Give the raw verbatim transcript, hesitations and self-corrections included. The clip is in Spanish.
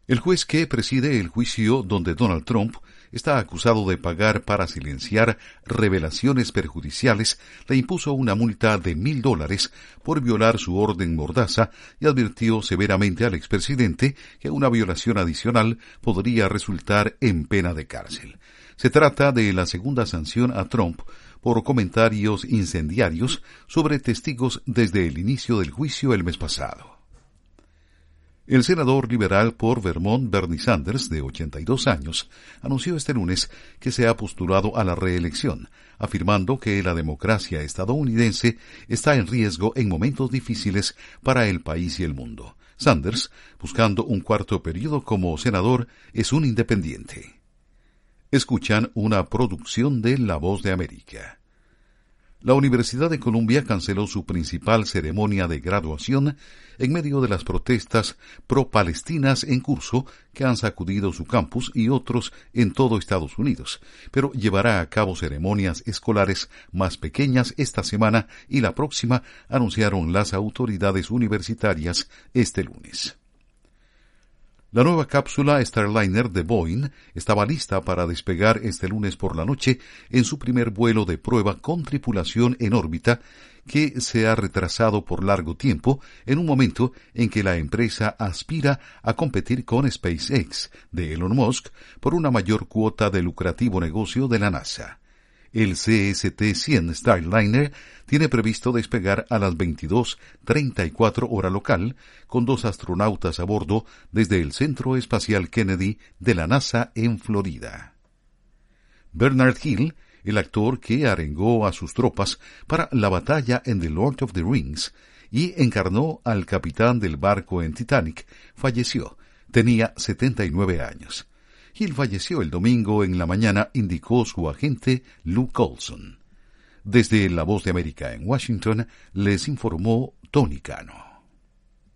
El juez que preside el juicio donde Donald Trump está acusado de pagar para silenciar revelaciones perjudiciales, le impuso una multa de mil dólares por violar su orden mordaza y advirtió severamente al expresidente que una violación adicional podría resultar en pena de cárcel. Se trata de la segunda sanción a Trump por comentarios incendiarios sobre testigos desde el inicio del juicio el mes pasado. El senador liberal por Vermont, Bernie Sanders, de ochenta y dos años, anunció este lunes que se ha postulado a la reelección, afirmando que la democracia estadounidense está en riesgo en momentos difíciles para el país y el mundo. Sanders, buscando un cuarto periodo como senador, es un independiente. Escuchan una producción de La Voz de América. La Universidad de Columbia canceló su principal ceremonia de graduación en medio de las protestas pro-palestinas en curso que han sacudido su campus y otros en todo Estados Unidos, pero llevará a cabo ceremonias escolares más pequeñas esta semana y la próxima, anunciaron las autoridades universitarias este lunes. La nueva cápsula Starliner de Boeing estaba lista para despegar este lunes por la noche en su primer vuelo de prueba con tripulación en órbita, que se ha retrasado por largo tiempo en un momento en que la empresa aspira a competir con SpaceX de Elon Musk por una mayor cuota del lucrativo negocio de la NASA. El C S T cien Starliner tiene previsto despegar a las veintidós treinta y cuatro hora local, con dos astronautas a bordo desde el Centro Espacial Kennedy de la NASA en Florida. Bernard Hill, el actor que arengó a sus tropas para la batalla en The Lord of the Rings y encarnó al capitán del barco en Titanic, falleció. Tenía setenta y nueve años. Hill falleció el domingo en la mañana, indicó su agente Luke Colson. Desde La Voz de América en Washington, les informó Tony Cano.